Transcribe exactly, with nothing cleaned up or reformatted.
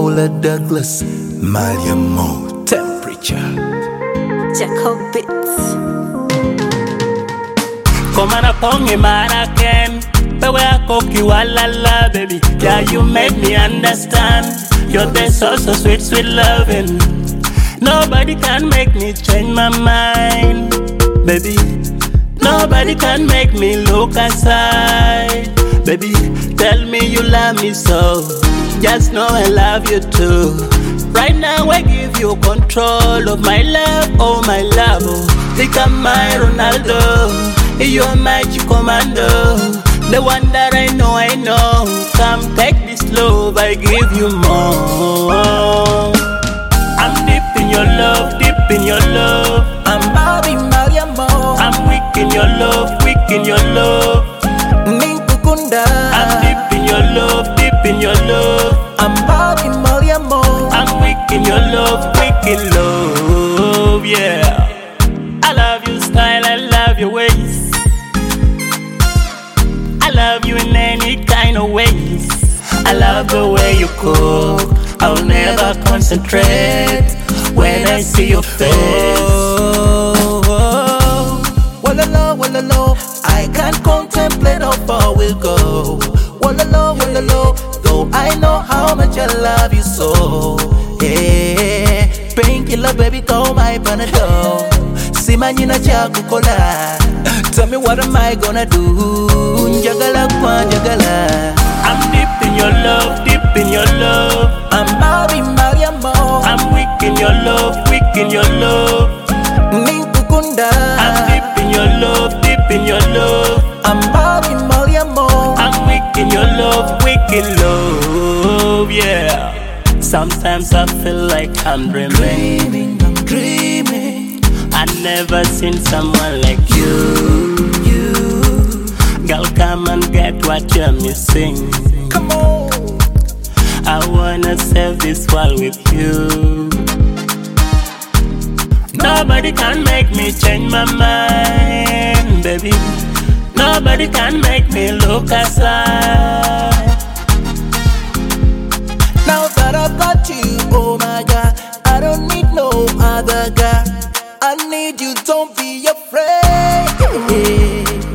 Paula Douglas, Mariamo, Temperature, Jacob Bits. Come on upon me, man, I can. But where I cook you, la la, baby. Yeah, you made me understand. Your taste so, so sweet, sweet loving. Nobody can make me change my mind, baby. Nobody can make me look aside, baby. Tell me you love me so. Just know I love you too. Right now I give you control of my love, oh my love. Oh, become my Ronaldo. You're my commando, the one that I know, I know. Come take this love, I give you more. I'm deep in your love, deep in your love. I'm Bobby Mariamo. I'm weak in your love, weak in your love. Ninkukunda. I'm deep in your love, deep in your love. I'm Bobby Mariamo. I'm weak in your love, weak in love, yeah. I love your style, I love your ways. I love you in any kind of ways. I love the way you cook. I'll never concentrate when I see your face. Oh, oh. Wallalo, wallalo, I can't contemplate how far we'll go. Wallalo, wallalo, though I know how much I love you so. Hey, painkiller, baby, call my Panadol. Simanyina chakukola. Tell me what am I gonna do? Jagala kwa jagala. I'm deep in your love, deep in your love. I'm Bobby Mariamo. I'm weak in your love, weak in your love. Ninkukunda. I'm deep in your love, deep in your love. I'm Bobby Mariamo. I'm weak in your love, weak in love, yeah. Sometimes I feel like I'm dreaming. Dreaming, I'm dreaming. I never seen someone like you. You, Girl, come and get what you're missing. come on. I wanna save this world with you. Nobody can make me change my mind, baby. Nobody can make me look aside. Now that I've got you, oh my God, I don't need no other guy. I need you, don't be afraid.